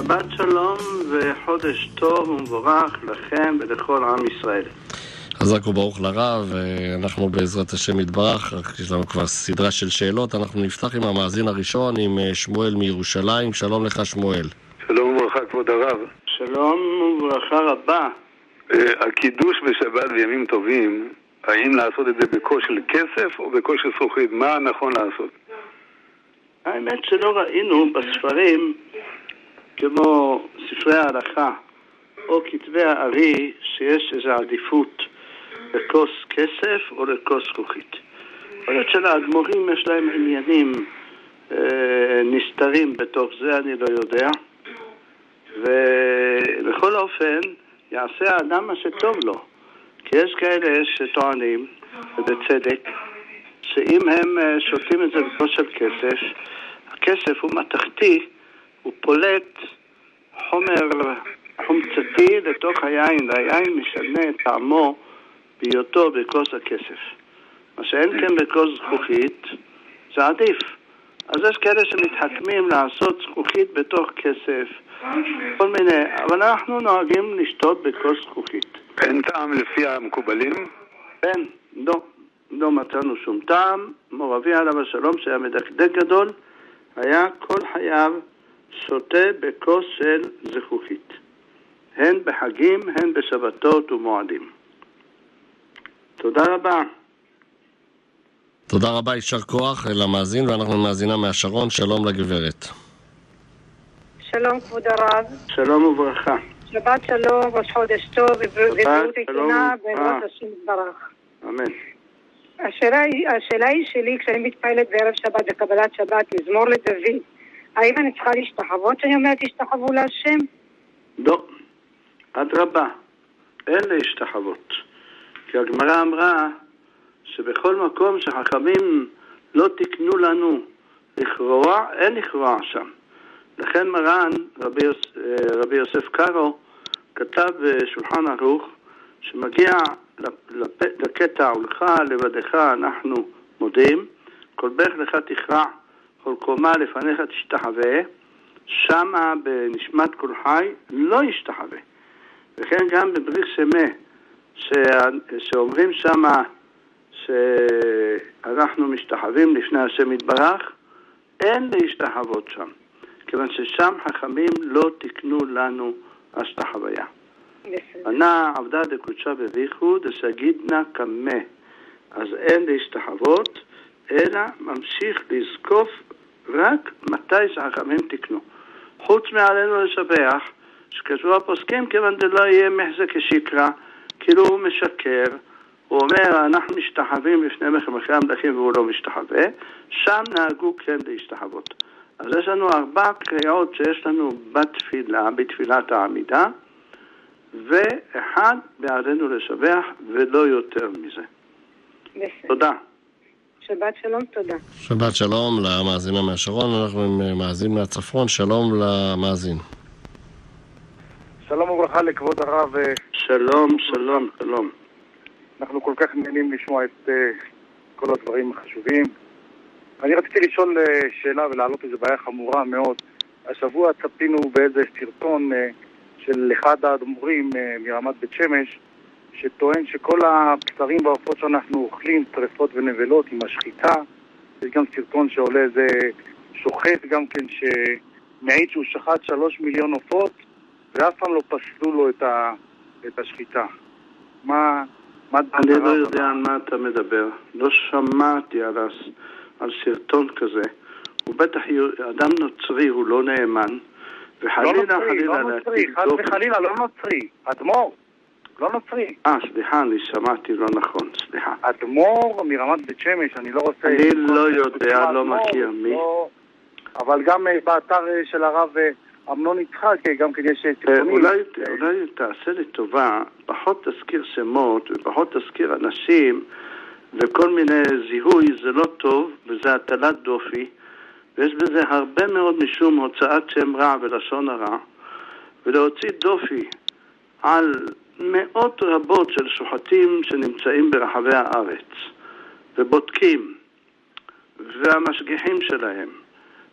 שבת שלום וחודש טוב ומבורך לכם ולכל עם ישראל. חזק וברוך לרב, אנחנו בעזרת השם יתברך, יש לנו כבר סדרה של שאלות, אנחנו נפתח עם המאזין הראשון, עם שמואל מירושלים. שלום לך שמואל. שלום וברכה כבוד הרב. שלום וברכה רבה. הקידוש בשבת וימים טובים, האם לעשות את זה בכוס של כסף או בכוס של זכוכית? מה נכון לעשות? האמת שלא ראינו בספרים כמו ספרי ההלכה או כתבי הארי שיש איזו עדיפות לכוס כסף או לכוס זכוכית. יכול להיות שלאדמו"רים יש להם עניינים נסתרים בתוך זה, אני לא יודע. ובכל אופן יעשה האדם מה שטוב לו, כי יש כאלה שטוענים ובצדק שאם הם שותים את זה בכוס של כסף, הכסף הוא מתכתי, הוא פולט חומר חומצתי לתוך היין, והיין משנה את טעמו בהיותו בכוס הכסף. מה שאין כן בכוס זכוכית זה עדיף. אז יש כאלה שמתחכמים לעשות זכוכית בתוך כסף, כל מיני, אבל אנחנו נוהגים לשתות בכוס זכוכית. אין טעם לפי המקובלים? אין, לא מצאנו שום טעם. מור אבי עליו השלום שהיה מדקדק גדול, היה כל חייו שותה בכוס של זכוכית, הן בחגים הן בשבתות ומועדים. תודה רבה. תודה רבה, יישר כוח למאזין, ואנחנו מאזינה מהשרון. שלום לגברת. שלום כבוד הרב. שלום וברכה. שבת שלום, ראש חודש טוב ובריאות איתנה בעזרת השם יתברך. אמן. השאלה היא שלי, כשאני מתפעלת בערב שבת בקבלת שבת מזמור לדוד, האם אני צריכה להשתחוות שאני אומרת תשתחוו להשם? לא, אדרבה, אין להשתחוות. כי הגמרא אמרה שבכל מקום שחכמים לא תקנו לנו לכרוע, אין לכרוע שם. לכן מרן רבי יוסף קארו כתב בשולחן ערוך שמגיע לקטע ולך לבדך אנחנו מודים, כל ברך לך תכרע, כל קומה לפניך תשתחווה, שמה בנשמת כל חי לא ישתחווה. וכן גם בבריך שמה שאומרים שמה שאנחנו משתחווים לפני השם יתברך, אין להשתחוות שם, כיוון ששם חכמים לא תקנו לנו השתחוויה. ענה עבדה דקודשה בביחו דשגידנה כמה, אז אין להשתחוות אלא ממשיך לזקוף רק מתי שחכמים תקנו. חוץ מעלינו לשבח שכתבו הפוסקים כיוון דלא יהיה מחזה כשקרא, כאילו הוא משקר, הוא אומר אנחנו משתחווים לפני מחמחי המלכים והוא לא משתחווה, שם נהגו כן להשתחוות. אז יש לנו 4 קריאות שיש לנו בתפילת העמידה, ואחד בעלינו לשבח ולא יותר מזה. בסדר. תודה. שבת שלום, תודה. שבת שלום למאזינה מהשרון, אנחנו עם מאזין מהצפון. שלום למאזין. שלום וברכה לכבוד הרב. שלום, שלום, שלום. אנחנו כל כך נהנים לשמוע את כל הדברים החשובים. אני רציתי לשאול שאלה ולהעלות איזו בעיה חמורה מאוד. השבוע צפינו באיזה סרטון של אחד האדמו"רים מרמת בית שמש, שטוען שכל הבשרים והעופות שאנחנו אוכלים, טרפות ונבלות עם השחיטה. יש גם סרטון שעולה איזה שוחט גם כן שמעיד שהוא שחט 3 מיליון עופות, ואף פעם לא פסלו לו את השחיטה. אני לא יודע על מה אתה מדבר. לא שמעתי על סרטון כזה. הוא בטח אדם נוצרי, הוא לא נאמן. וחלילה, לא נוצרי, חד וחלילה, לא נוצרי. אדמו"ר, לא נוצרי. סליחה, אני שמעתי לא נכון, סליחה. אדמו"ר מרמת בית שמש, אני לא רוצה... אני לא יודע, לא מכיר מי. אבל גם באתר של הרב אמנון יצחק, גם כן יש סרטונים. אולי תעשה לי טובה, פחות תזכיר שמות ופחות תזכיר אנשים וכל מיני זיהוי, זה לא טוב, וזה הטלת דופי, ויש בזה הרבה מאוד משום הוצאת שם רע ולשון הרע, ולהוציא דופי על מאות רבות של שוחטים שנמצאים ברחבי הארץ ובודקים והמשגיחים שלהם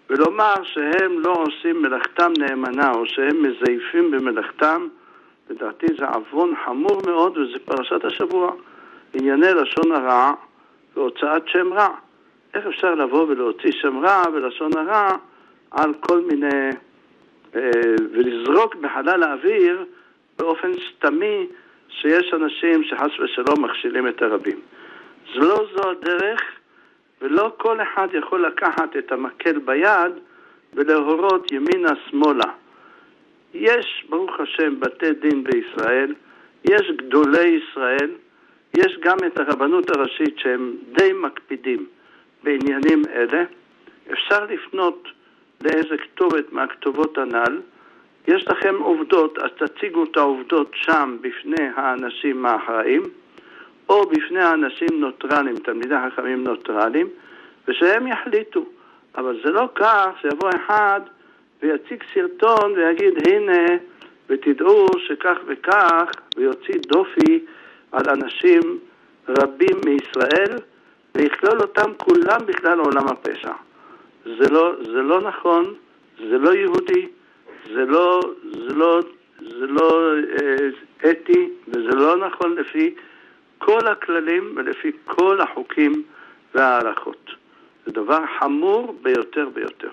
ולומר שהם לא עושים מלאכתם נאמנה, או שהם מזייפים במלאכתם, לדעתי זה עוון חמור מאוד, וזה פרשת השבוע, ענייני לשון הרע והוצאת שם רע. איך אפשר לבוא ולהוציא שם רע ולשון הרע על כל מיני, ולזרוק בחלל האוויר באופן סתמי שיש אנשים שחס ושלום מכשילים את הרבים. זו הדרך, ולא כל אחד יכול לקחת את המקל ביד ולהורות ימינה שמאלה. יש, ברוך השם, בתי דין בישראל, יש גדולי ישראל, יש גם את הרבנות הראשית שהם די מקפידים בעניינים אלה. אפשר לפנות לאיזה כתובת מהכתובות הנ"ל. יש לכם עובדות, אז תציגו את העובדות שם בפני האנשים האחראים, או בפני האנשים נוטרלים, תלמידי חכמים נוטרלים, ושהם יחליטו. אבל זה לא כך שיבוא אחד ויציג סרטון ויגיד הנה, ותדעו שכך וכך, ויוציא דופי על אנשים רבים מישראל, ויכלול אותם כולם בכלל עולם הפשע. זה לא נכון, זה לא יהודי, זה לא אתי, וזה לא נכון לפי כל הכללים ולפי כל החוקים וההלכות. זה דבר חמור ביותר ביותר.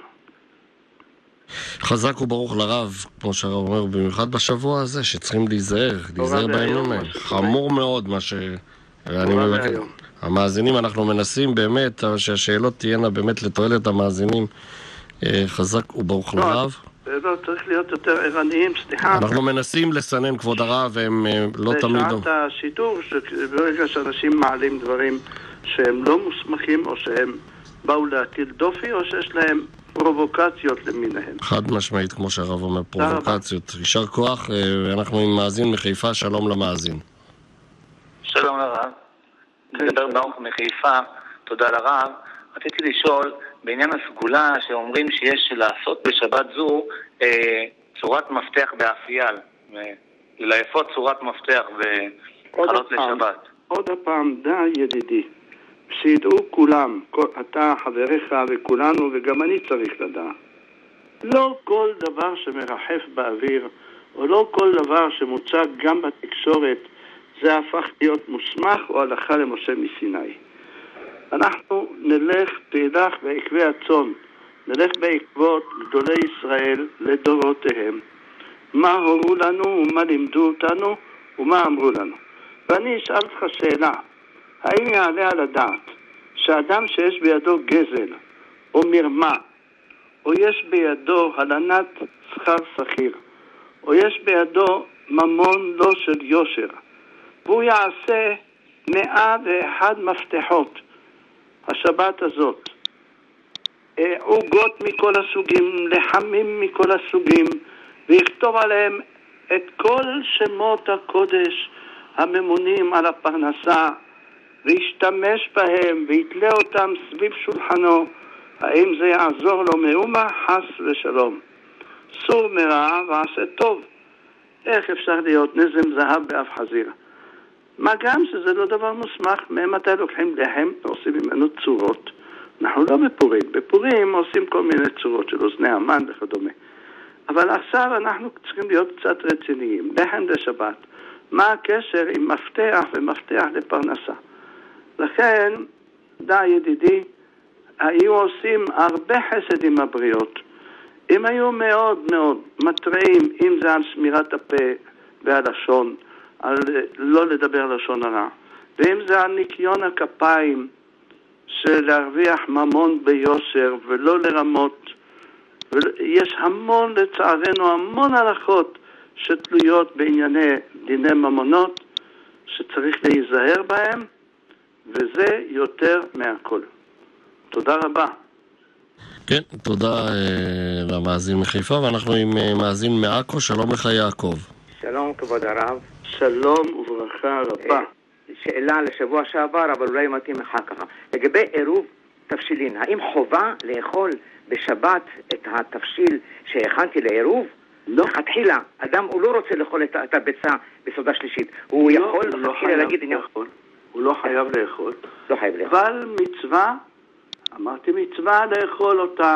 חזק וברוך לרב, כמו שהרב אומר, במיוחד בשבוע הזה, שצריכים להיזהר בימים האלה. חמור מאוד מה שאני מבקש. המאזינים, אנחנו מנסים באמת שהשאלות תהיינה באמת לתועלת המאזינים. חזק וברוך לרב. לא, צריך להיות יותר ערניים, סליחה. אנחנו מנסים לסנן כבוד הרב, והם לא תמיד... בשעת השידור, שברגע שאנשים מעלים דברים שהם לא מוסמכים, או שהם באו להטיל דופי, או שיש להם פרובוקציות למיניהם. חד משמעית, כמו שהרב אומר, פרובוקציות. יישר כוח, אנחנו עם מאזין מחיפה, שלום למאזין. שלום לרב. מדבר ברוך מחיפה, תודה לרב. רציתי לשאול, בעניין הסגולה שאומרים שיש לעשות בשבת זו צורת מפתח באפייה, ללייפות צורת מפתח וחלות לשבת. עוד הפעם, די ידידי, שידעו כולם, אתה, חבריך וכולנו, וגם אני צריך לדעת. לא כל דבר שמרחף באוויר, או לא כל דבר שמוצג גם בתקשורת, זה הפך להיות מוסמך או הלכה למשה מסיני. אנחנו תלך בעקבי הצאן, נלך בעקבות גדולי ישראל לדורותיהם. מה הורו לנו ומה לימדו אותנו ומה אמרו לנו. ואני אשאל אותך שאלה, האם יעלה על הדעת שאדם שיש בידו גזל או מרמה, או יש בידו הלנת שכר שכיר, או יש בידו ממון לא של יושר, והוא יעשה 101 מפתחות השבת הזאת, עוגות מכל הסוגים, לחמים מכל הסוגים, ויכתוב עליהם את כל שמות הקודש הממונים על הפרנסה, וישתמש בהם ויתלה אותם סביב שולחנו, האם זה יעזור לו מאומה? חס ושלום. סור מרע ועשה טוב. איך אפשר להיות נזם זהב באף חזיר? מה גם שזה לא דבר מוסמך. ממתי לוקחים לחם ועושים ממנו צורות? אנחנו לא בפורים. בפורים עושים כל מיני צורות של אוזני המן וכדומה. אבל עכשיו אנחנו צריכים להיות קצת רציניים. לחם לשבת. מה הקשר עם מפתח ומפתח לפרנסה? לכן, די ידידי, היו עושים הרבה חסד עם הבריות. הם היו מאוד מאוד מטרעים, אם זה על שמירת הפה והלשון, על לא לדבר לשון הרע, ואם זה על ניקיון הכפיים, של להרוויח ממון ביושר ולא לרמות. יש המון, לצערנו, המון הלכות שתלויות בענייני דיני ממונות, שצריך להיזהר בהם, וזה יותר מהכל. תודה רבה. כן, תודה למאזין מחיפה, ואנחנו עם מאזין מעכו. שלום לך יעקב. שלום כבוד הרב. שלום וברכה רבה. שאלה לשבוע שעבר, אבל אולי מתאים אחר כך. לגבי עירוב תבשילין, האם חובה לאכול בשבת את התבשיל שהכנתי לעירוב? לא. התחילה, אדם הוא לא רוצה לאכול את הביצה בסעודה שלישית. הוא יכול להגיד... הוא לא חייב לאכול. לא חייב לאכול. אבל מצווה, אמרתי מצווה לאכול אותה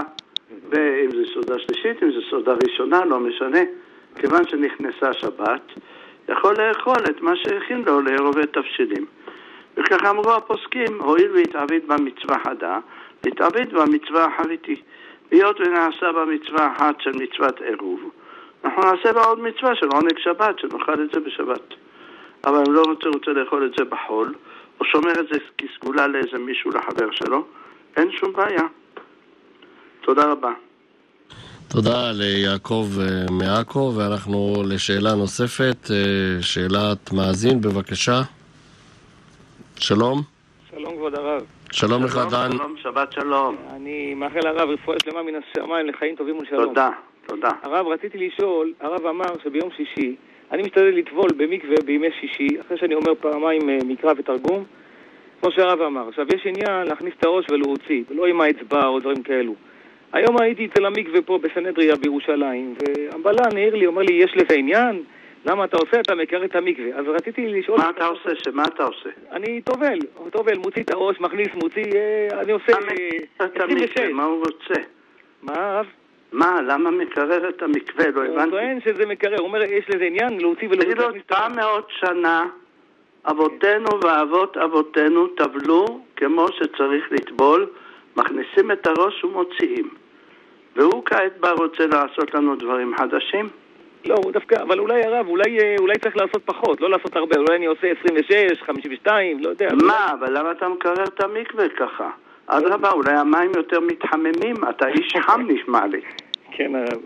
ואם זה סעודה שלישית, אם זה סעודה ראשונה, לא משנה. כיוון שנכנסה שבת, יכול לאכול את מה שהכין לו לעירובי תבשילים. וכך אמרו הפוסקים, הואיל והתעביד במצווה חדה, להתעביד במצווה החריתי. היות ונעשה במצווה אחת של מצוות עירוב, אנחנו נעשה בה עוד מצווה של עונג שבת, שנאכל את זה בשבת. אבל אם לא רוצה לאכול את זה בחול, או שומר את זה כסגולה לאיזה מישהו לחבר שלו, אין שום בעיה. תודה רבה. תודה ליעקב מעכו, ואנחנו לשאלה נוספת, שאלת מאזין, בבקשה. שלום. שלום כבוד הרב. שלום לך דן. שלום, שבת שלום. אני מאחל הרב רפואה שלמה מן השמיים לחיים טובים ולשלום. תודה, תודה. הרב, רציתי לשאול, הרב אמר שביום שישי, אני משתדל לטבול במקווה בימי שישי, אחרי שאני אומר פעמיים מקרא ותרגום, כמו שהרב אמר. עכשיו, יש עניין להכניס את הראש ולהוציא, ולא עם האצבע או דברים כאלו. היום הייתי אצל המקווה פה בסנהדריה בירושלים, והבלן העיר לי, אומר לי, יש לזה עניין? למה אתה עושה? אתה מכיר את המקווה. אז רציתי לשאול... מה אתה עושה? שמה אתה עושה? אני טובל, מוציא את הראש, מכניס, מוציא, אני עושה... 26. מה הוא רוצה? מה, הרב? מה, למה מקרר את המקווה? לא הבנתי. הוא טוען שזה מקרר, הוא אומר, יש לזה עניין להוציא ולהוציא. תגיד לו, 400 שנה אבותינו ואבות אבותינו טבלו כמו שצריך לטבול, מכניסים את הראש ומוציאים. והוא כעת בא רוצה לעשות לנו דברים חדשים? לא, הוא דווקא, אבל אולי הרב, אולי צריך לעשות פחות, לא לעשות הרבה, אולי אני עושה 26, 52, לא יודע. מה, אבל למה אתה מקרר את המקווה ככה? אדרבה, אולי המים יותר מתחממים, אתה איש חם נשמע לי. כן, הרב.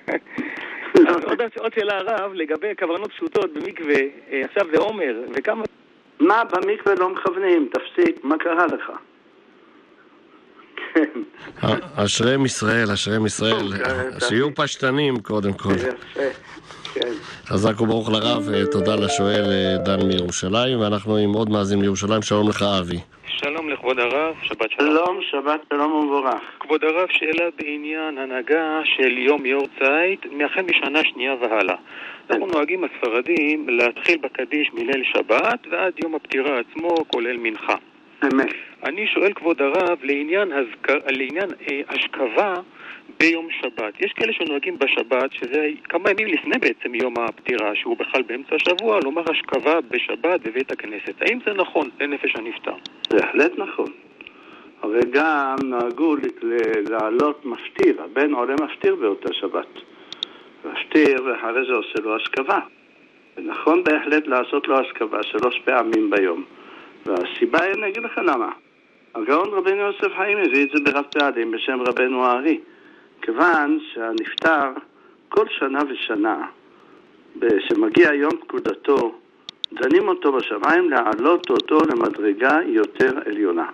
עוד שאלה הרב, לגבי כוונות פשוטות במקווה, עכשיו זה עומר, וכמה... מה, במקווה לא מכוונים, תפסיק, מה קרה לך? אשריהם ישראל, שיהיו פשטנים קודם כל. חזק וברוך לרב, תודה לשואל דן מירושלים, ואנחנו עם עוד מאזין מירושלים. שלום לך אבי. שלום לכבוד הרב, שבת שלום. שלום, שבת שלום ומבורך. כבוד הרב, שאלה בעניין הנהגה של יום יורצייט, מהחל משנה שנייה והלאה. אנחנו נוהגים הספרדים להתחיל בקדיש מליל שבת ועד יום הפטירה עצמו, כולל מנחה. אמת. אני שואל כבוד הרב לעניין השכבה ביום שבת. יש כאלה שנוהגים בשבת, שזה כמה ימים לפני בעצם יום הפטירה, שהוא בכלל באמצע השבוע, לומר השכבה בשבת בבית הכנסת. האם זה נכון לנפש הנפטר? בהחלט נכון. אבל גם נהגו לעלות מפטיר, הבן עולה מפטיר באותה שבת. מפטיר ואחרי זה עושה לו השכבה. ונכון בהחלט לעשות לו השכבה 3 פעמים ביום. והסיבה היא, אני אגיד לך למה. הגאון רבנו יוסף חיים הביא את זה ברב פעלים בשם רבנו הארי. כיוון שהנפטר כל שנה ושנה, שמגיע יום פקודתו, דנים אותו בשמיים להעלות אותו למדרגה יותר עליונה.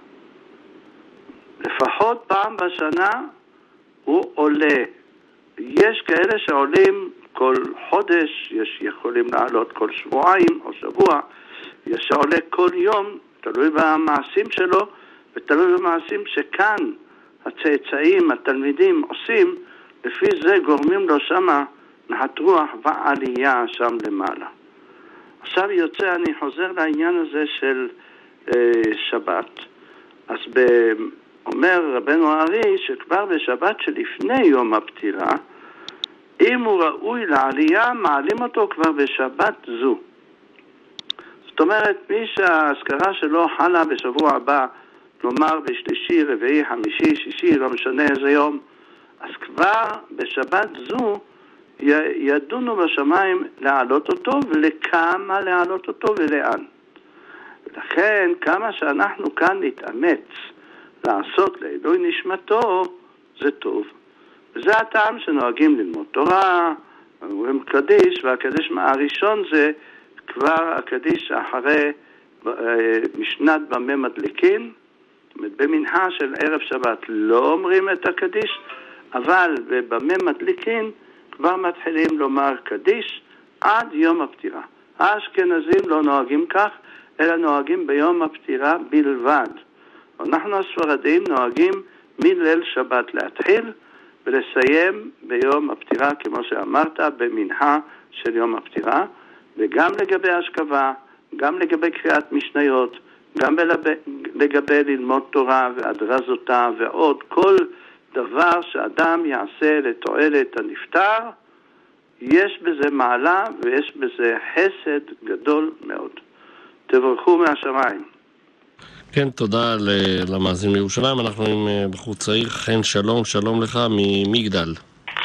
לפחות פעם בשנה הוא עולה. יש כאלה שעולים כל חודש, יש יכולים לעלות כל שבועיים או שבוע, יש שעולה כל יום, תלוי במעשים שלו, ותלוי במעשים שכאן הצאצאים, התלמידים עושים, לפי זה גורמים לו שמה נחת רוח ועלייה שם למעלה. עכשיו יוצא, אני חוזר לעניין הזה של שבת. אז אומר רבנו הארי שכבר בשבת שלפני יום הפטירה, אם הוא ראוי לעלייה, מעלים אותו כבר בשבת זו. זאת אומרת, מי שההזכרה שלו חלה בשבוע הבא, כלומר בשלישי, רביעי, חמישי, שישי, לא משנה איזה יום, אז כבר בשבת זו ידונו בשמיים להעלות אותו, ולכמה להעלות אותו ולאן. ולכן כמה שאנחנו כאן נתאמץ לעשות לעילוי נשמתו, זה טוב. וזה הטעם שנוהגים ללמוד תורה, אומרים קדיש, והקדיש הראשון זה כבר הקדיש אחרי משנת במה מדליקין. במנחה של ערב שבת לא אומרים את הקדיש, אבל במה מדליקין כבר מתחילים לומר קדיש עד יום הפטירה. האשכנזים לא נוהגים כך, אלא נוהגים ביום הפטירה בלבד. אנחנו הספרדים נוהגים מליל שבת להתחיל ולסיים ביום הפטירה, כמו שאמרת, במנחה של יום הפטירה, וגם לגבי השכבה, גם לגבי קריאת משניות, גם לגבי ללמוד תורה והדרזותה ועוד כל דבר שאדם יעשה לתועלת הנפטר, יש בזה מעלה ויש בזה חסד גדול מאוד. תברכו מהשמיים. כן, תודה למאזין מירושלים. אנחנו עם בחור צעיר, חן שלום, שלום לך ממגדל.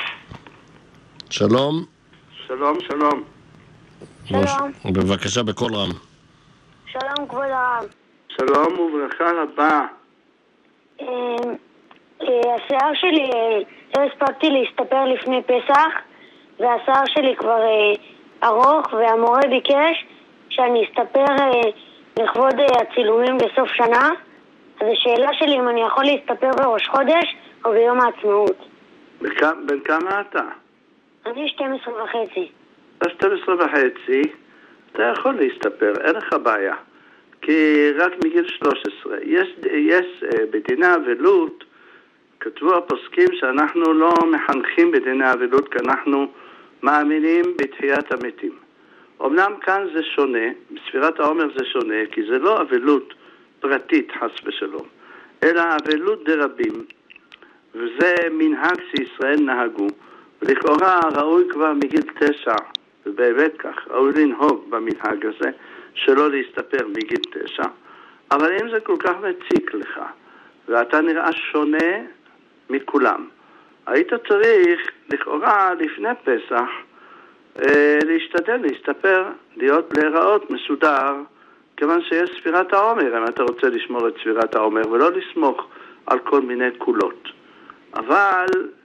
שלום. שלום, שלום. שלום. בבקשה, בקול רם. שלום כבוד הרב. שלום וברכה רבה. השיער שלי, לא הספקתי להסתפר לפני פסח, והשיער שלי כבר ארוך, והמורה ביקש שאני אסתפר לכבוד הצילומים בסוף שנה. אז השאלה שלי אם אני יכול להסתפר בראש חודש או ביום העצמאות. בן כמה אתה? אני 12.5. אתה 12.5, אתה יכול להסתפר, אין לך בעיה. כי רק מגיל 13. יש בדיני אבלות, כתבו הפוסקים שאנחנו לא מחנכים בדיני אבלות, כי אנחנו מאמינים בתחיית המתים. אמנם כאן זה שונה, בספירת העומר זה שונה, כי זה לא אבלות פרטית חס ושלום, אלא אבלות דרבים, וזה מנהג שישראל נהגו, ולכאורה ראוי כבר מגיל 9, ובאמת כך, ראוי לנהוג במנהג הזה, שלא להסתפר מגיל 9, אבל אם זה כל כך מציק לך, ואתה נראה שונה מכולם, היית צריך לכאורה לפני פסח להשתדל, להסתפר, להיראות מסודר, כיוון שיש ספירת העומר, אם אתה רוצה לשמור את ספירת העומר, ולא לסמוך על כל מיני קולות. אבל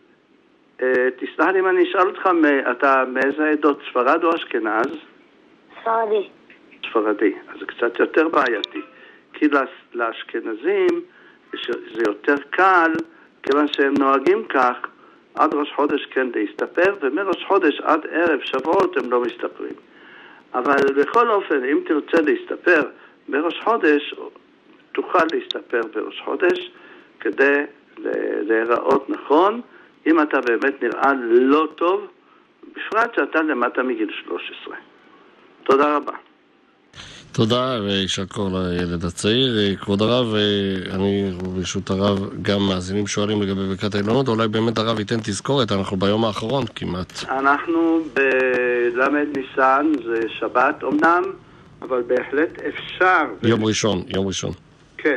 תסלח לי אם אני אשאל אותך, אתה מאיזה עדות, ספרד או אשכנז? ספרדי. ספרדי, אז זה קצת יותר בעייתי, כי לאשכנזים זה יותר קל, כיוון שהם נוהגים כך, עד ראש חודש כן להסתפר, ומראש חודש עד ערב שבועות הם לא מסתפרים. אבל בכל אופן, אם תרצה להסתפר בראש חודש, תוכל להסתפר בראש חודש, כדי להיראות נכון, אם אתה באמת נראה לא טוב, בפרט שאתה למטה מגיל 13. תודה רבה. תודה, וישר כוח לילד הצעיר. כבוד הרב, אני ברשות הרב גם מאזינים שואלים לגבי ברכת האילנות, אולי באמת הרב ייתן תזכורת, אנחנו ביום האחרון כמעט. אנחנו בלמד ניסן, זה שבת אמנם, אבל בהחלט אפשר. יום ראשון. כן,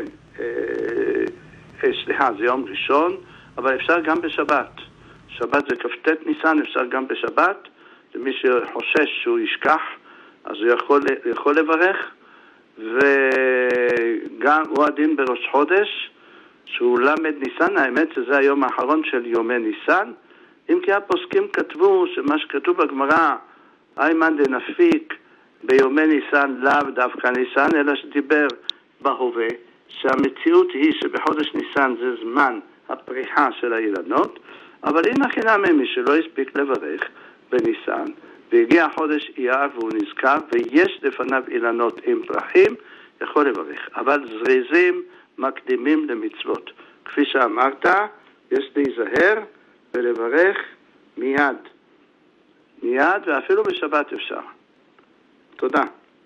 סליחה, זה יום ראשון, אבל אפשר גם בשבת. שבת זה כ"ט ניסן, אפשר גם בשבת, למי שחושש שהוא ישכח, אז הוא יכול לברך, וגם הוא הדין בראש חודש, שהוא למד ניסן, האמת שזה היום האחרון של יומי ניסן, אם כי הפוסקים כתבו שמה שכתוב בגמרא, איימן דנפיק ביומי ניסן לאו דווקא ניסן, אלא שדיבר בהווה, שהמציאות היא שבחודש ניסן זה זמן הפריחה של האילנות, אבל הנה חינם מי שלא הספיק לברך בניסן, והגיע חודש אייר והוא נזכר, ויש לפניו אילנות עם פרחים, יכול לברך. אבל זריזים מקדימים למצוות. כפי שאמרת, יש להיזהר ולברך מיד. ואפילו בשבת אפשר. תודה.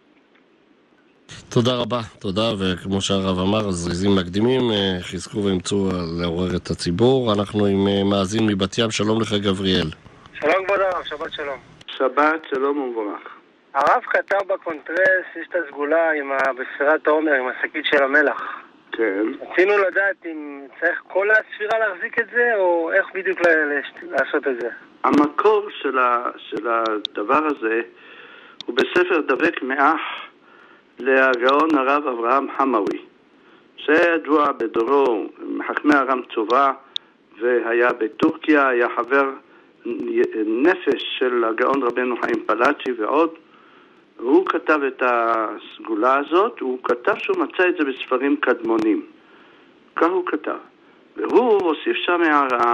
תודה רבה, תודה, וכמו שהרב אמר, זריזים מקדימים, חזקו וימצאו לעורר את הציבור. אנחנו עם מאזין מבת ים, שלום לך גבריאל. שלום כבוד הרב, שבת שלום. שבת שלום ומבורך. הרב כתב בקונטרס, יש את הסגולה בספירת העומר, עם השקית של המלח. כן. רצינו לדעת אם צריך כל הספירה להחזיק את זה, או איך בדיוק לעשות את זה. המקור של הדבר הזה הוא בספר דבק מאח להגאון הרב אברהם חמאווי, שידוע בדורו מחכמי הרם צובה, והיה בטורקיה, היה חבר נפש של הגאון רבנו חיים פלאצ'י ועוד. הוא כתב את הסגולה הזאת, הוא כתב שהוא מצא את זה בספרים קדמונים. כך הוא כתב. והוא הוסיף שם הערה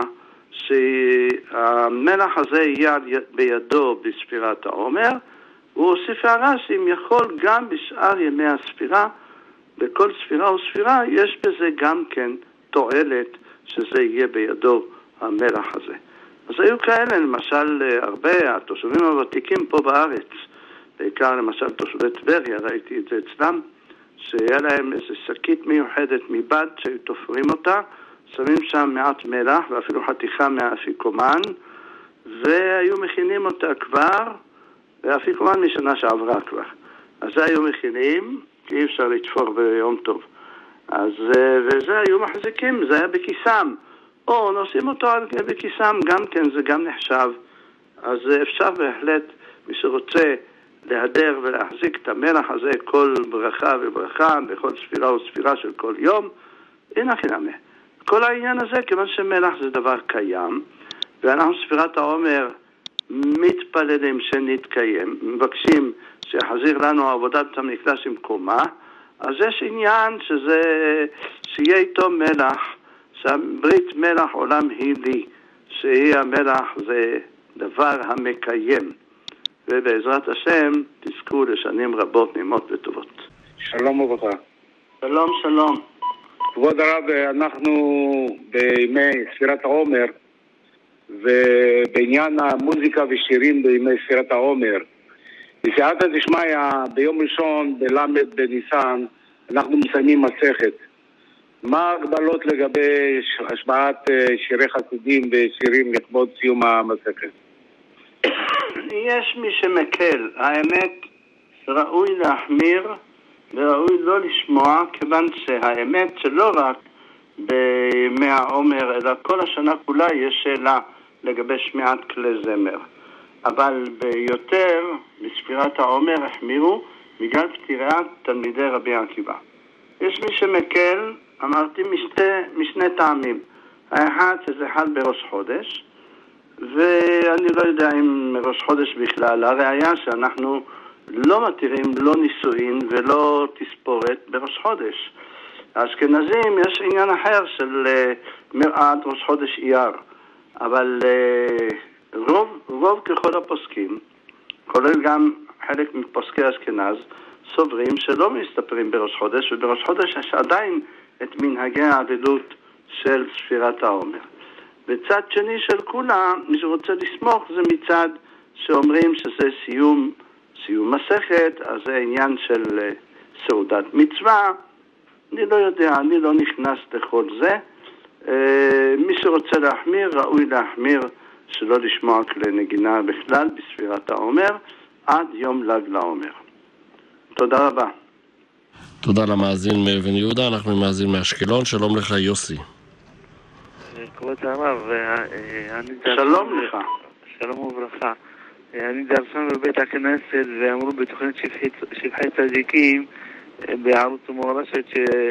שהמלח הזה יהיה בידו בספירת העומר, הוא הוסיף הערה שאם יכול גם בשאר ימי הספירה, בכל ספירה וספירה יש בזה גם כן תועלת שזה יהיה בידו המלח הזה. אז היו כאלה, למשל, הרבה התושבים הוותיקים פה בארץ, בעיקר למשל תושבי טבריה, ראיתי את זה אצלם, שהיה להם איזו שקית מיוחדת מבד שהיו תופרים אותה, שמים שם מעט מלח ואפילו חתיכה מהאפיקומן, והיו מכינים אותה כבר, והאפיקומן משנה שעברה כבר. אז זה היו מכינים, כי אי אפשר לתפור ביום טוב. אז, וזה היו מחזיקים, זה היה בכיסם. או נושאים אותו בכיסם, גם כן, זה גם נחשב. אז אפשר בהחלט, מי שרוצה להדר ולהחזיק את המלח הזה, כל ברכה וברכה, בכל ספירה וספירה של כל יום, הנה חינמה. כל העניין הזה, כיוון שמלח זה דבר קיים, ואנחנו ספירת העומר מתפללים שנתקיים, מבקשים שיחזיר לנו עבודת בית המקדש עם קומה, אז יש עניין שיהיה איתו מלח, שהברית מלח עולם היא לי, שהיא המלח זה דבר המקיים, ובעזרת השם תזכו לשנים רבות נעימות וטובות. שלום וברכה. שלום, שלום. כבוד הרב, אנחנו בימי ספירת העומר, ובעניין המוזיקה ושירים בימי ספירת העומר, בסייעתא דשמיא ביום ראשון בלמד בניסן אנחנו מסיימים מסכת. מה ההגבלות לגבי השמעת שירי חסידים ושירים לכבוד סיום המסכת? יש מי שמקל. האמת ראוי להחמיר וראוי לא לשמוע, כיוון שהאמת שלא רק בימי העומר אלא כל השנה כולה יש שאלה לגבי שמיעת כלי זמר, אבל ביותר בספירת העומר החמירו בגלל פטירת תלמידי רבי עקיבא. יש מי שמקל, אמרתי, משני טעמים. האחד שזה חל בראש חודש, ואני לא יודע אם ראש חודש בכלל. הראיה שאנחנו לא מתירים לא נישואין ולא תספורת בראש חודש. האשכנזים יש עניין אחר של מראת ראש חודש אייר, אבל רוב ככל הפוסקים, כולל גם חלק מפוסקי אשכנז, סוברים שלא מסתפרים בראש חודש, ובראש חודש יש עדיין את מנהגי האבלות של ספירת העומר. וצד שני של כולם, מי שרוצה לסמוך, זה מצד שאומרים שזה סיום מסכת, אז זה עניין של סעודת מצווה. אני לא יודע, אני לא נכנס לכל זה. מי שרוצה להחמיר, ראוי להחמיר שלא לשמוע כלי נגינה בכלל בספירת העומר עד יום ל"ג לעומר. תודה רבה. תודה למאזין מאבן יהודה. אנחנו מאזין מאשקלון. שלום לך יוסי. כבוד הרב, שלום לך. שלום וברכה. אני דרשן בבית הכנסת, ואמרו בתוכנית שבחי צדיקים בערוץ המורשת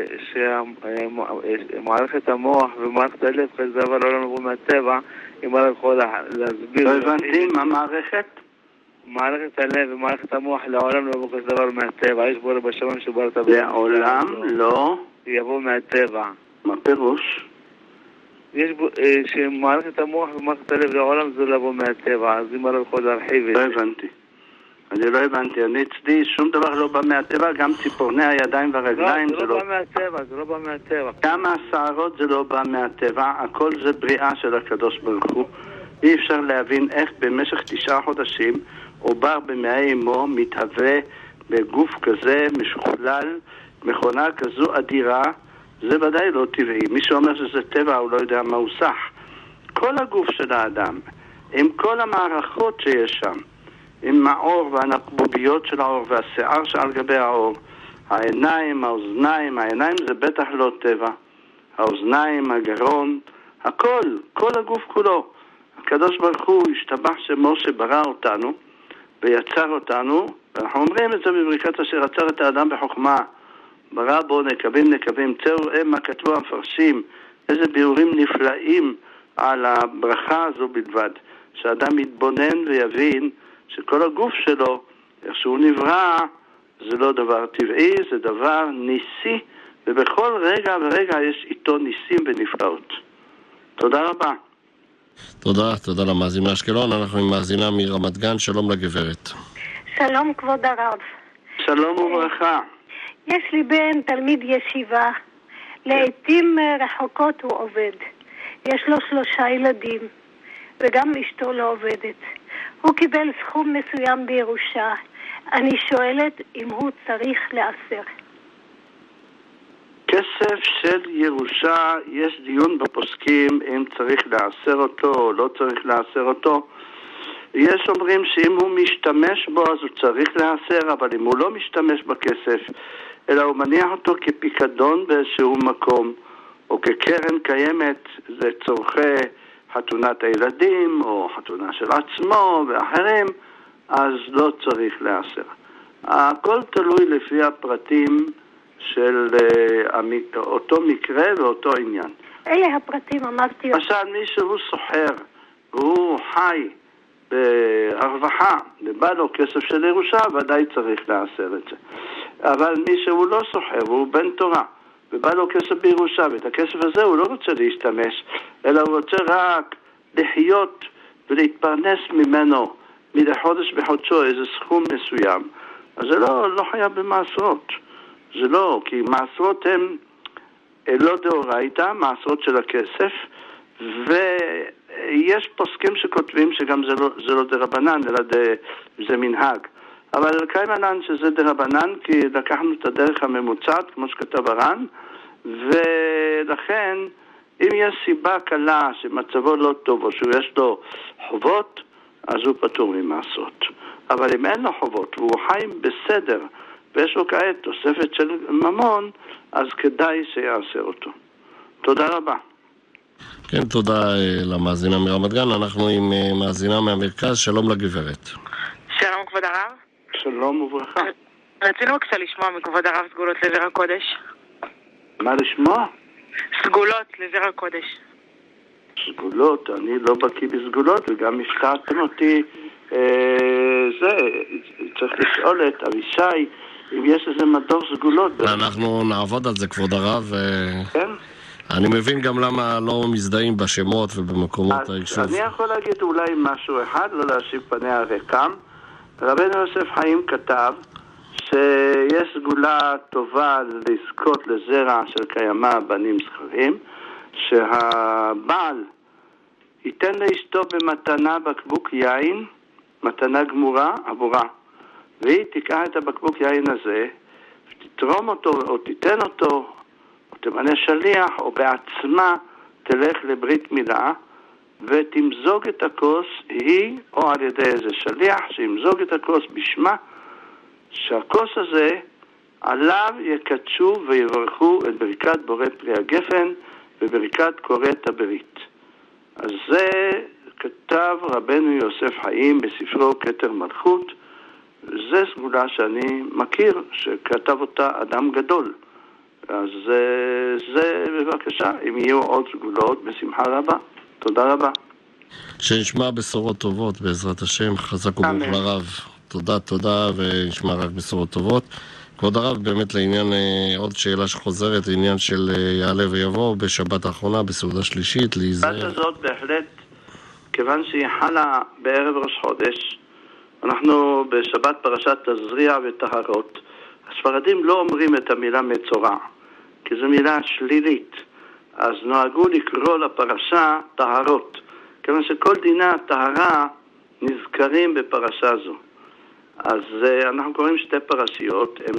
שמערכת המוח ומערכת הלב כזה דבר לא נבוא מהטבע. אם אני יכול להסביר. לא הבנתי, מה מערכת? מערכת הלב ומערכת המוח לעולם לא יבוא כזה דבר מהטבע. יש בורא בשמיים שבראת לעולם לא יבוא מהטבע. מה פירוש? יש שמערכת המוח ומערכת הלב לעולם זה לבוא מהטבע. אז אם אני יכול להרחיב את זה. לא הבנתי. אני לא הבנתי, אני אצלי שום דבר לא בא מהטבע, גם ציפורני הידיים והרגליים זה לא בא מהטבע, זה לא בא מהטבע. גם השערות זה לא בא מהטבע, הכל זה בריאה של הקדוש ברוך הוא. אי אפשר להבין איך במשך 9 חודשים עובר במעי אמו מתהווה בגוף כזה משוכלל, מכונה כזו אדירה, זה ודאי לא טבעי. מי שאומר שזה טבע הוא לא יודע מה הוא סח. כל הגוף של האדם, עם כל המערכות שיש שם, עם העור והנקבוביות של העור והשיער שעל גבי העור, העיניים, האוזניים, העיניים זה בטח לא טבע, האוזניים, הגרון, הכל, כל הגוף כולו. הקדוש ברוך הוא השתבח שמו שברא אותנו ויצר אותנו, ואנחנו אומרים את זה בברכת אשר יצר את האדם בחוכמה, ברא בו נקבים, תראו מה כתבו המפרשים, איזה ביאורים נפלאים על הברכה הזו בלבד, שאדם יתבונן ויבין שכל הגוף שלו, איך שהוא נברא, זה לא דבר טבעי, זה דבר ניסי, ובכל רגע ורגע יש איתו ניסים ונפלאות. תודה רבה. תודה למאזין מאשקלון. אנחנו עם מאזינה מרמת גן. שלום לגברת. שלום כבוד הרב. שלום וברכה. יש לי בן תלמיד ישיבה, לעתים רחוקות הוא עובד. יש לו 3 ילדים, וגם אשתו לא עובדת. הוא קיבל סכום מסוים בירושה. אני שואלת אם הוא צריך לאסר. כסף של ירושה, יש דיון בפוסקים אם צריך לאסר אותו או לא צריך לאסר אותו. יש אומרים שאם הוא משתמש בו אז הוא צריך לאסר, אבל אם הוא לא משתמש בכסף אלא הוא מניח אותו כפיקדון באיזשהו מקום או כקרן קיימת לצורכי חתונת הילדים או חתונה של עצמו ואחרים, אז לא צריך לאסר. הכל תלוי לפי הפרטים של אותו מקרה ואותו עניין. אלה הפרטים אמרתי. למשל, מי שהוא סוחר והוא חי בהרווחה ובא לו כסף של ירושה, ודאי צריך לאסר את זה. אבל מי שהוא לא סוחר והוא בן תורה ובא לו כסף בירושה, ואת הכסף הזה הוא לא רוצה להשתמש, אלא הוא רוצה רק לחיות ולהתפרנס ממנו מדי חודש בחודשו איזה סכום מסוים, אז זה לא חייב במעשרות. זה לא, כי מעשרות הם לא דאורייתא, מעשרות של הכסף, ויש פוסקים שכותבים שגם זה לא דרבנן, אלא זה מנהג. אבל קיימנן שזה דרבנן, כי לקחנו את הדרך הממוצעת, כמו שכתב הר"ן, ולכן אם יש סיבה קלה שמצבו לא טוב או שיש לו חובות, אז הוא פטור ממעשרות. אבל אם אין לו חובות והוא חי בסדר ויש לו כעת תוספת של ממון, אז כדאי שיעשה אותו. תודה רבה. כן, תודה למאזינה מרמת גן. אנחנו עם מאזינה מהמרכז. שלום לגברת. שלום כבוד הרב. שלום וברכה. רצינו קצת לשמוע מכבוד הרב סגולות לזרע הקודש. מה לשמוע? סגולות לזרע הקודש. סגולות? אני לא בקיא בסגולות, וגם הפתעתם אותי. צריך לשאול את אבישי אם יש איזה מדור סגולות. אנחנו נעבוד על זה כבוד הרב. כן? אני מבין גם למה לא מזדהים בשמות ובמקומות היישוב. אני יכול להגיד אולי משהו אחד, לא להשיב פניה ריקם. רבנו יוסף חיים כתב שיש סגולה טובה לזכות לזרע של קיימה בנים זכרים, שהבעל ייתן לאשתו במתנה בקבוק יין, מתנה גמורה עבורה, והיא תיקח את הבקבוק יין הזה, תתרום אותו או תיתן אותו, או תמנה שליח, או בעצמה תלך לברית מילה, ותמזוג את הכוס, היא או על ידי איזה שליח שימזוג את הכוס בשמה, שהכוס הזה עליו יקדשו ויברכו את ברכת בורא פרי הגפן וברכת קוראת הברית. אז זה כתב רבנו יוסף חיים בספרו כתר מלכות. זה סגולה שאני מכיר שכתב אותה אדם גדול. אז זה בבקשה, אם יהיו עוד סגולות, בשמחה רבה. תודה רבה. שנשמע בשורות טובות בעזרת השם. חזק וברוך לרב. תודה, ונשמע רק בשורות טובות. כבוד הרב, באמת לעניין, עוד שאלה שחוזרת, לעניין של יעלה ויבוא בשבת האחרונה, בסעודה שלישית, להיזהר. שבת הזאת בהחלט, כיוון שהיא חלה בערב ראש חודש, אנחנו בשבת פרשת תזריע וטהרות. הספרדים לא אומרים את המילה מצורע, כי זו מילה שלילית. אז נוהגו לקרוא לפרשה טהרות, כיוון שכל דיני הטהרה נזכרים בפרשה זו. אז אנחנו קוראים שתי פרשיות, הן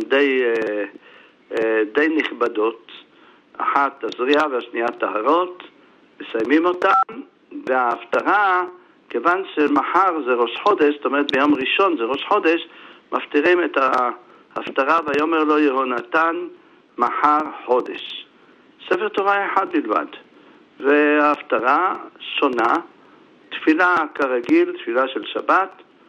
די נכבדות, אחת תזריע והשנייה טהרות, מסיימים אותן, וההפטרה, כיוון שמחר זה ראש חודש, זאת אומרת ביום ראשון זה ראש חודש, מפטירים את ההפטרה ויאמר לו יהונתן מחר חודש. ספר תורה אחד בלבד, וההפטרה שונה, תפילה כרגיל, תפילה של שבת,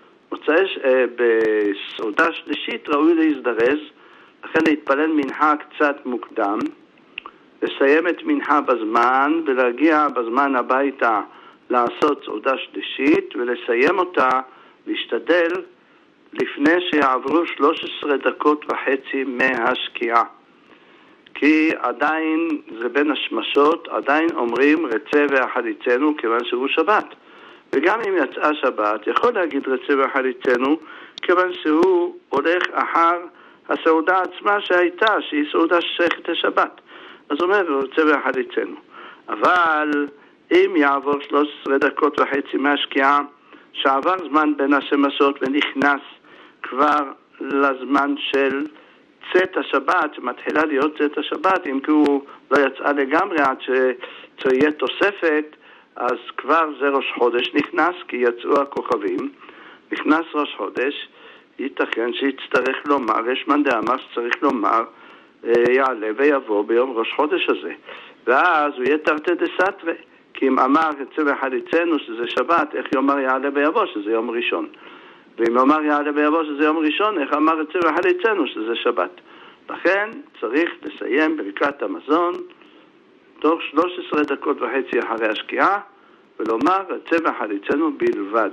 בסעודה שלישית ראוי להזדרז, לכן להתפלל מנחה קצת מוקדם, לסיים את מנחה בזמן ולהגיע בזמן הביתה לעשות סעודה שלישית ולסיים אותה, להשתדל לפני שיעברו 13 דקות וחצי מהשקיעה, כי עדיין זה בין השמשות, עדיין אומרים רצה והחליצנו כיוון שהוא שבת, וגם אם יצאה שבת יכול להגיד רצה והחליצנו כיוון שהוא הולך אחר הסעודה עצמה שהייתה, שהיא סעודה ששייכת לשבת, אז אומר רצה והחליצנו. אבל אם יעבור 13 דקות וחצי מהשקיעה, שעבר זמן בין השמשות ונכנס כבר לזמן של צאת השבת, שמתחילה להיות צאת השבת, אם כי הוא לא יצאה לגמרי עד שתהיה תוספת, אז כבר זה ראש חודש נכנס, כי יצאו הכוכבים, נכנס ראש חודש, ייתכן שיצטרך לומר, יש מאן דאמר שצריך לומר, יעלה ויבוא ביום ראש חודש הזה, ואז הוא יהיה תרתי דסתרי, כי אם אמר יצא וחליצנו שזה שבת, איך יאמר יעלה ויבוא שזה יום ראשון? ואם אמר יעלה ויבוא שזה יום ראשון, איך אמר יצא וחליצנו שזה שבת? לכן צריך לסיים ברכת המזון תוך 13 דקות וחצי אחרי השקיעה, ולומר יצא וחליצנו בלבד.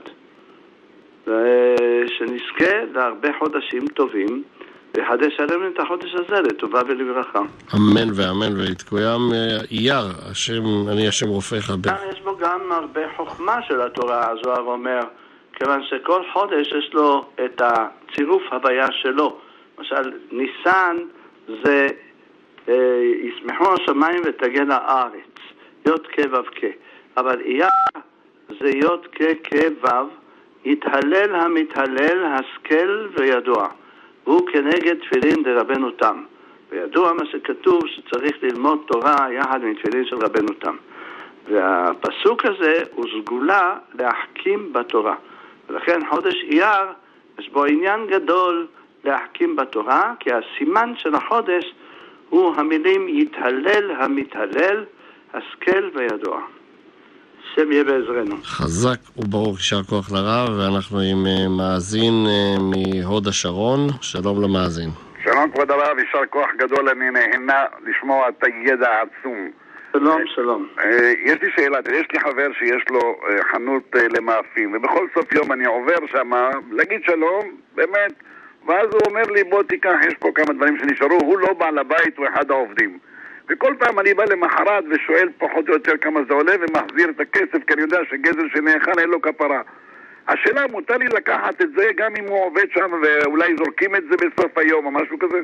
ושנזכה להרבה חודשים טובים, וחדש עלינו את החודש הזה לטובה ולברכה. אמן ואמן, ויתקוים אייר, אני השם רופאך. יש בו גם הרבה חוכמה של התורה, הזוהר אומר, כיוון שכל חודש יש לו את הצירוף הוויה שלו. למשל, ניסן זה ישמחו השמיים ותגן הארץ, יות כבב כ. אבל אייר זה יות כבב, יתהלל המתהלל, השכל וידוע. הוא כנגד תפילין דרבנו תם. וידוע מה שכתוב שצריך ללמוד תורה יחד עם תפילין של רבנו תם. והפסוק הזה הוא סגולה להחכים בתורה. ולכן חודש אייר יש בו עניין גדול להחכים בתורה, כי הסימן של החודש הוא המילים יתהלל המתהלל, השכל וידוע. שם יהיה בעזרנו. חזק וברוך, יישר כוח לרב, ואנחנו עם מאזין מהוד השרון. שלום למאזין. שלום כבוד הרב, יישר כוח גדול, אני נהנה לשמוע את הידע העצום. שלום, שלום. יש לי שאלה, יש לי חבר שיש לו חנות למאפים, ובכל סוף יום אני עובר שם להגיד שלום, באמת, ואז הוא אומר לי בוא תיקח, יש פה כמה דברים שנשארו, הוא לא בא לבית, הוא אחד העובדים. וכל פעם אני בא למחרת ושואל פחות או יותר כמה זה עולה ומחזיר את הכסף, כי אני יודע שגזר שנאכל אין לו כפרה. השאלה, מותר לי לקחת את זה גם אם הוא עובד שם ואולי זורקים את זה בסוף היום או משהו כזה?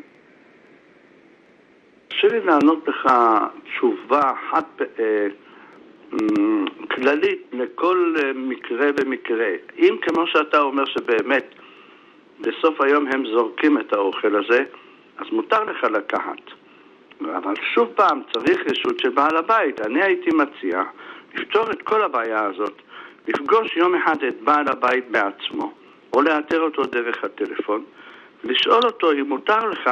שלי לענות לך תשובה כללית לכל מקרה ומקרה. אם כמו שאתה אומר שבאמת בסוף היום הם זורקים את האוכל הזה, אז מותר לך לקחת. אבל שוב פעם צריך רשות של בעל הבית. אני הייתי מציע לפתור את כל הבעיה הזאת, לפגוש יום אחד את בעל הבית בעצמו, או לאתר אותו דרך הטלפון, ולשאול אותו אם מותר לך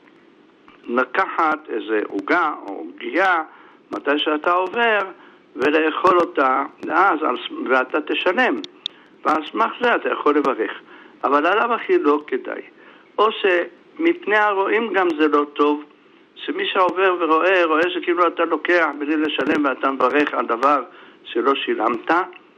לקחת איזה עוגה או עוגיה מתי שאתה עובר ולאכול אותה, ואתה תשלם, ועל סמך זה אתה יכול לברך. אבל עליו הכי לא כדאי. או שמפני הרואים גם זה לא טוב, שמי שעובר ורואה שכאילו אתה לוקח בלי לשלם ואתה מברך על דבר שלא שילמת.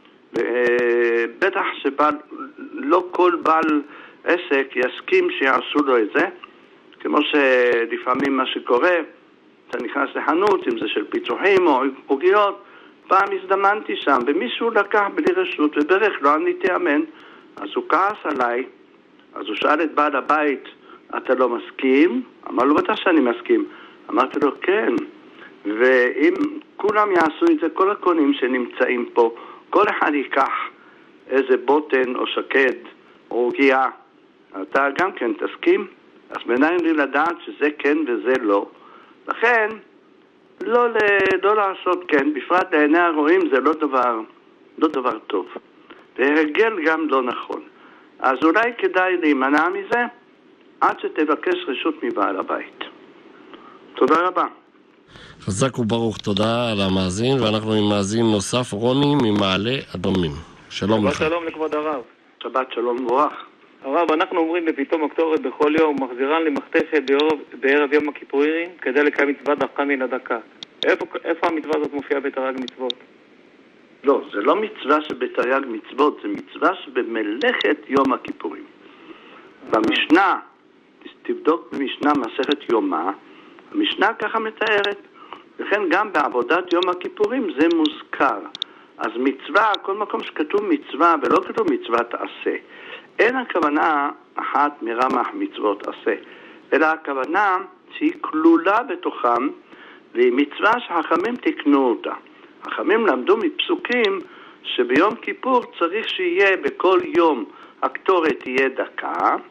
בטח שלא כל בעל עסק יסכים שיעשו לו את זה, כמו שלפעמים מה שקורה, אתה נכנס לחנות, אם זה של פיצוחים או עוגיות, פעם הזדמנתי שם ומישהו לקח בלי רשות וברך, לא עניתי אמן, אז הוא כעס עליי, אז הוא שאל את בעל הבית, אתה לא מסכים? אמר לו, בטח שאני מסכים. אמרתי לו, כן. ואם כולם יעשו את זה, כל הקונים שנמצאים פה, כל אחד ייקח איזה בוטן או שקד או עוגיה, אתה גם כן תסכים? אז מנהים לי לדעת שזה כן וזה לא. לכן, לא לעשות כן, בפרט לעיני הרואים זה לא דבר טוב. והרגל גם לא נכון. אז אולי כדאי להימנע מזה עד שתבקש רשות מבעל הבית. תודה רבה. חזק וברוך, תודה על המאזין, ואנחנו עם מאזין נוסף, רוני ממעלה אדומים. שלום לך. שלום לכבוד הרב. שבת שלום וברוך. הרב, אנחנו אומרים בפתאום הקטורת בכל יום, מחזירן למחתשת בערב יום הכיפורים, כדי לקיים מצוות דחקה מן הדקה. איפה המצווה הזאת מופיעה בתרי"ג מצוות? לא, זה לא מצווה שבתרי"ג מצוות, זה מצווה שבמלאכת יום הכיפורים. במשנה, תבדוק במשנה מסכת יומא, המשנה ככה מתארת, וכן גם בעבודת יום הכיפורים זה מוזכר. אז מצווה, כל מקום שכתוב מצווה ולא כתוב מצוות עשה, אין הכוונה אחת מרמ"ח מצוות עשה, אלא הכוונה שהיא כלולה בתוכם, והיא מצווה שחכמים תקנו אותה. חכמים למדו מפסוקים שביום כיפור צריך שיהיה בכל יום הקטורת תהיה דקה,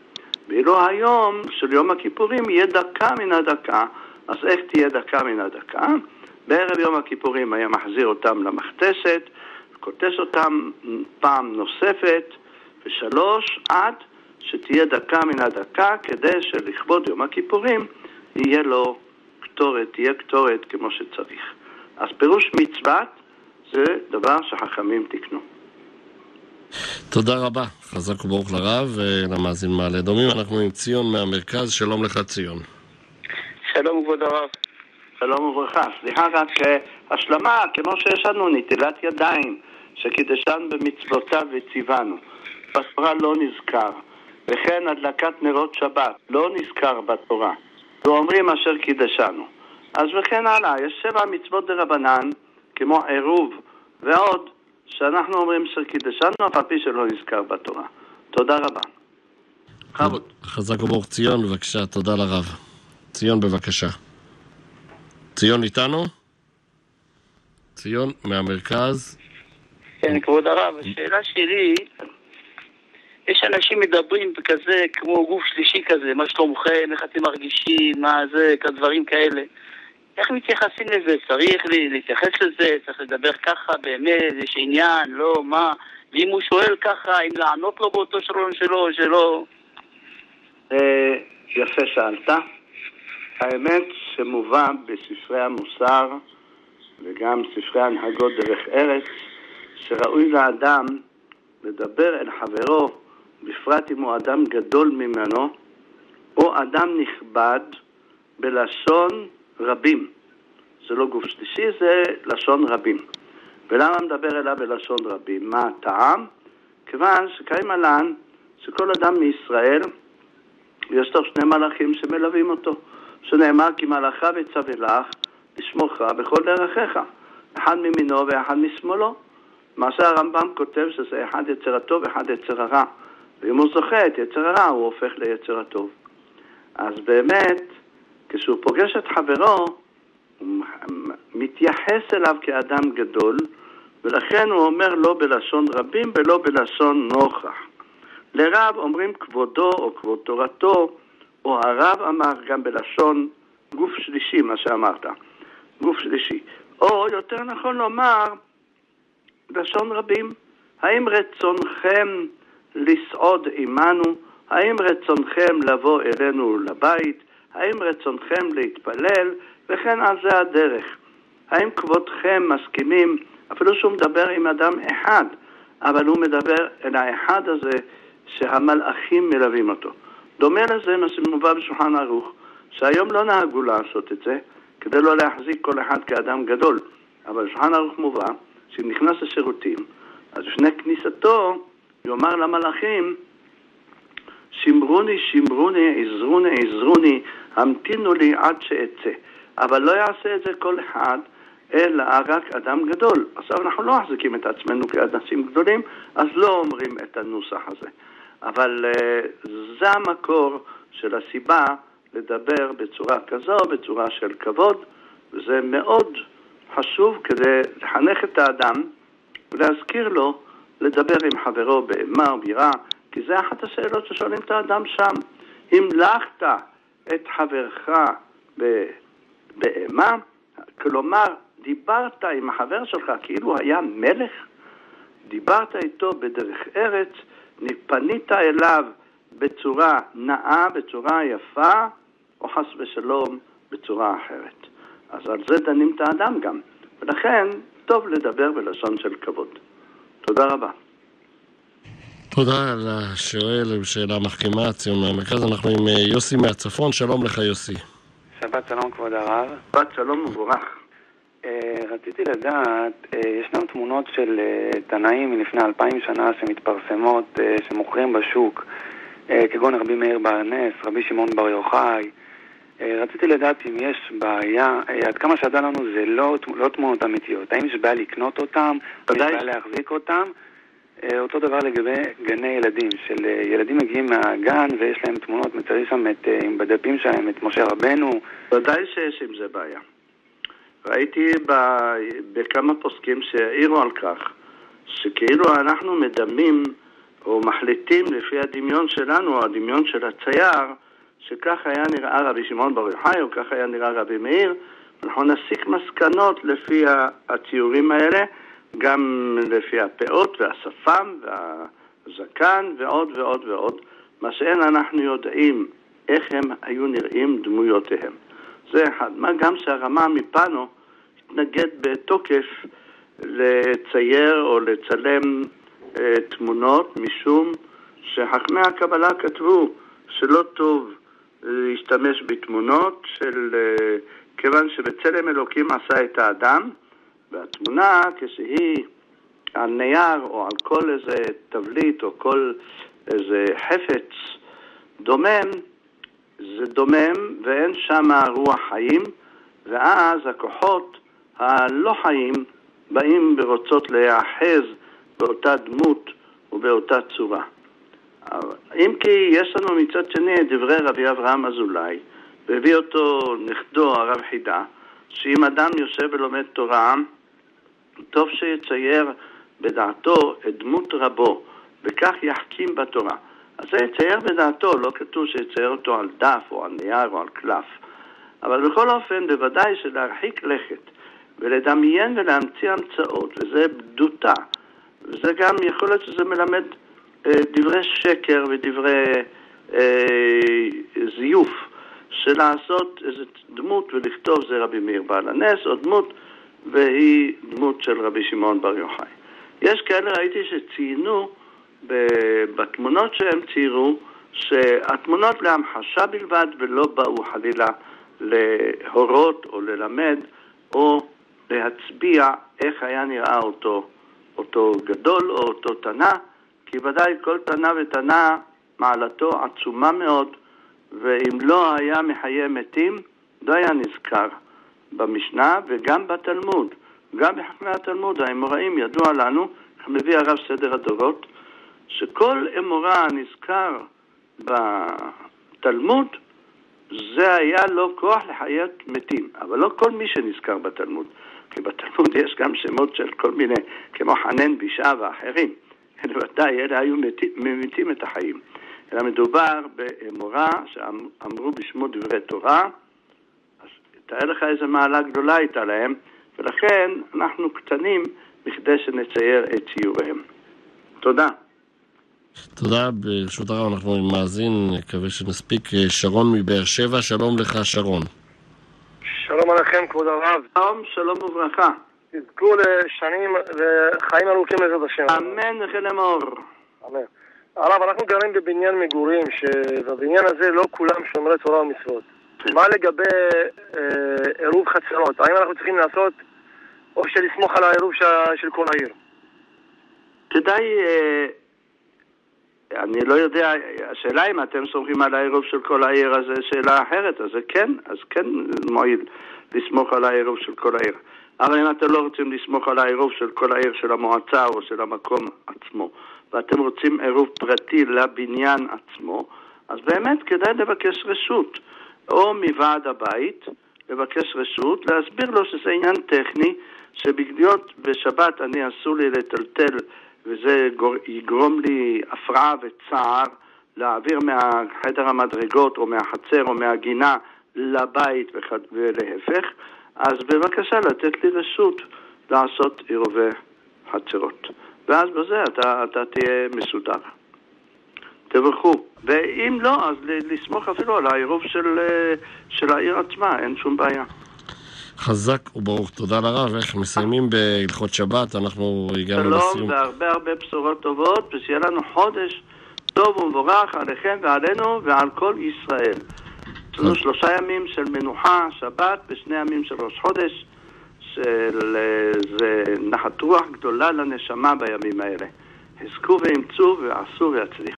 ואילו היום של יום הכיפורים יהיה דקה מן הדקה. אז איך תהיה דקה מן הדקה? בערב יום הכיפורים היה מחזיר אותם למכתסת, קוטס אותם פעם נוספת, ושלוש, עד שתהיה דקה מן הדקה, כדי שלכבוד יום הכיפורים יהיה לו קטורת, תהיה קטורת כמו שצריך. אז פירוש מצוות זה דבר שחכמים תקנו. תודה רבה, חזק וברוך לרב ולמאזין מעלה אדומים. אנחנו עם ציון מהמרכז. שלום לך ציון. שלום כבוד הרב. שלום וברכה. סליחה רק השלמה, כמו שיש לנו נטילת ידיים שקידשנו במצוותיו וציוונו, בתורה לא נזכר, וכן הדלקת נרות שבת לא נזכר בתורה, ואומרים אשר קידשנו. אז וכן הלאה, יש 7 מצוות דרבנן כמו עירוב ועוד שאנחנו אומרים שקידשנו אף על פי שלא נזכר בתורה. תודה רבה. חבוד. חזק וברוך. ציון בבקשה. תודה לרב. ציון בבקשה. ציון איתנו? ציון מהמרכז. כן, כבוד הרב, השאלה שלי, יש אנשים מדברים כזה כמו גוף שלישי כזה, מה שלומכם, איך אתם מרגישים, מה זה, כדברים כאלה. איך מתייחסים לזה? צריך להתייחס לזה? צריך לדבר ככה באמת? יש עניין? לא? מה? ואם הוא שואל ככה, אם לענות לו באותו שרון שלו או שלא? יפה שאלת. האמת שמובא בספרי המוסר וגם ספרי הנהגות דרך ארץ, שראוי לאדם לדבר אל חברו, בפרט אם הוא אדם גדול ממנו או אדם נכבד, בלשון רבים. זה לא גוף שלישי, זה לשון רבים. ולמה מדבר אליו בלשון רבים? מה הטעם? כיוון שקיים עלן שכל אדם מישראל יש לו 2 מלאכים שמלווים אותו, שנאמר כי מלאכה וצווה לך לשמוך בכל דרכיך, אחד מימינו ואחד משמאלו. מה שהרמב"ם כותב שזה אחד יצר הטוב ואחד יצר הרע, ואם הוא זוכה את יצר הרע הוא הופך ליצר הטוב. אז באמת כשהוא פוגש את חברו הוא מתייחס אליו כאדם גדול, ולכן הוא אומר לא בלשון רבים ולא בלשון נוכח. לרב אומרים כבודו או כבוד תורתו, או הרב אמר גם בלשון גוף שלישי, מה שאמרת, גוף שלישי. או יותר נכון לומר לשון רבים. האם רצונכם לסעוד עמנו? האם רצונכם לבוא אלינו לבית? האם רצונכם להתפלל? וכן על זה הדרך. האם כבודכם מסכימים? אפילו שהוא מדבר עם אדם אחד, אבל הוא מדבר אל האחד הזה שהמלאכים מלווים אותו. דומה לזה מה שמובא בשולחן ערוך, שהיום לא נהגו לעשות את זה, כדי לא להחזיק כל אחד כאדם גדול. אבל בשולחן ערוך מובא, שנכנס לשירותים, אז לפני כניסתו יאמר למלאכים, שמרוני, שמרוני, עזרוני, עזרוני, המתינו לי עד שאצא. אבל לא יעשה את זה כל אחד, אלא רק אדם גדול. עכשיו אנחנו לא מחזיקים את עצמנו כאנשים גדולים, אז לא אומרים את הנוסח הזה. אבל זה המקור של הסיבה לדבר בצורה כזו, בצורה של כבוד, וזה מאוד חשוב כדי לחנך את האדם ולהזכיר לו לדבר עם חברו באמה ובירה, כי זה אחת השאלות ששואלים את האדם שם. אם לחת את חברך באמה, כלומר דיברת עם החבר שלך כאילו היה מלך, דיברת איתו בדרך ארץ, פנית אליו בצורה נאה, בצורה יפה, או חס ושלום בצורה אחרת. אז על זה דנים את האדם גם, ולכן טוב לדבר בלשון של כבוד. תודה רבה. תודה לשואל בשאלה מחכימה, ציון מהמרכז. אנחנו עם יוסי מהצפון. שלום לך יוסי. שבת שלום כבוד הרב. שבת שלום מבורך. רציתי לדעת, ישנם תמונות של תנאים מלפני 2000 שנה שמתפרסמות, שמוכרים בשוק, כגון רבי מאיר בר נס, רבי שמעון בר יוחאי. רציתי לדעת אם יש בעיה, עד כמה שידע לנו זה לא תמונות אמיתיות. האם יש בעיה לקנות אותם, או יש בעיה להחזיק אותם? אותו דבר לגבי גני ילדים, של ילדים מגיעים מהגן ויש להם תמונות, מצרי שם עם בדפים שלהם את משה רבנו. ודאי שיש עם זה בעיה. ראיתי בכמה פוסקים שהעירו על כך, שכאילו אנחנו מדמים או מחליטים לפי הדמיון שלנו, או הדמיון של הצייר, שכך היה נראה רבי שמעון בר יוחאי, או כך היה נראה רבי מאיר, אנחנו נסיק מסקנות לפי הציורים האלה, גם לפי הפאות והשפם והזקן ועוד ועוד ועוד, מה שאין אנחנו יודעים איך הם היו נראים דמויותיהם. זה אחד. מה גם שהרמה מפנו התנגד בתוקף לצייר או לצלם תמונות, משום שחכמי הקבלה כתבו שלא טוב להשתמש בתמונות כיוון שבצלם אלוקים עשה את האדם, והתמונה כשהיא על נייר או על כל איזה תבליט או כל איזה חפץ דומם, זה דומם ואין שם רוח חיים, ואז הכוחות הלא חיים באים ורוצות להיאחז באותה דמות ובאותה צורה. אם כי יש לנו מצד שני דברי רבי אברהם אזולאי, והביא אותו נכדו הרב חידה, שאם אדם יושב ולומד תורה, טוב שיצייר בדעתו את דמות רבו, וכך יחכים בתורה. אז זה יצייר בדעתו, לא כתוב שיצייר אותו על דף או על נייר או על קלף. אבל בכל אופן, בוודאי שלהרחיק לכת ולדמיין ולהמציא המצאות, וזה בדותה, וזה גם יכול להיות שזה מלמד דברי שקר ודברי זיוף, של לעשות איזו דמות ולכתוב זה רבי מאיר בעל הנס, או דמות והיא דמות של רבי שמעון בר יוחאי. יש כאלה ראיתי שציינו בתמונות שהם ציירו, שהתמונות להמחשה בלבד ולא באו חלילה להורות או ללמד או להצביע איך היה נראה אותו גדול או אותו תנא, כי ודאי כל תנא ותנא מעלתו עצומה מאוד, ואם לא היה מחיי מתים, לא היה נזכר במשנה וגם בתלמוד. גם בחכמי התלמוד, האמוראים ידוע לנו, מביא הרב סדר הדורות, שכל אמורה נזכר בתלמוד, זה היה לו כוח לחיית מתים. אבל לא כל מי שנזכר בתלמוד, כי בתלמוד יש גם שמות של כל מיני, כמו חנן בישה ואחרים. ודאי, אלה היו ממיתים את החיים. אלא מדובר באמורה שאמרו בשמו דברי תורה, אז תאר לך איזה מעלה גדולה הייתה להם, ולכן אנחנו קטנים בכדי שנצייר את ציוריהם. תודה. תודה, ברשות הרב אנחנו מאזין, מקווה שנספיק. שרון מבאר שבע, שלום לך שרון. שלום עליכם כבוד הרב. שלום וברכה. תזכו לשנים וחיים ארוכים לעזרת השם. אמן וכן אמור. אמן. הרב, אנחנו גרים בבניין מגורים, שבבניין הזה לא כולם שומרי תורה ומצוות. מה לגבי עירוב חצרות? האם אנחנו צריכים לעשות או שלסמוך על העירוב של כל העיר? כדאי, אני לא יודע, השאלה אם אתם סומכים על העירוב של כל העיר, אז זו שאלה אחרת, אז כן מועיל לסמוך על העירוב של כל העיר. אבל אם אתם לא רוצים לסמוך על העירוב של כל העיר של המועצה או של המקום עצמו, ואתם רוצים עירוב פרטי לבניין עצמו, אז באמת כדאי לבקש רשות, או מוועד הבית, לבקש רשות, להסביר לו שזה עניין טכני, שבגליות בשבת אני אסור לי לטלטל, וזה יגרום לי הפרעה וצער, להעביר מהחדר המדרגות, או מהחצר, או מהגינה, לבית ולהפך, אז בבקשה לתת לי רשות לעשות עירובי חצרות. ואז בזה אתה תהיה מסודר. תברכו. ואם לא, אז לסמוך אפילו על העירוב של העיר עצמה, אין שום בעיה. חזק וברוך, תודה לרב. איך מסיימים בהלכות שבת, אנחנו הגענו לסיום. שלום והרבה הרבה בשורות טובות, ושיהיה לנו חודש טוב ומבורך עליכם ועלינו ועל כל ישראל. יש לנו 3 ימים של מנוחה, שבת, ו2 ימים של ראש חודש, זה נחת רוח גדולה לנשמה בימים האלה. חזקו ואמצו ועשו והצליחו.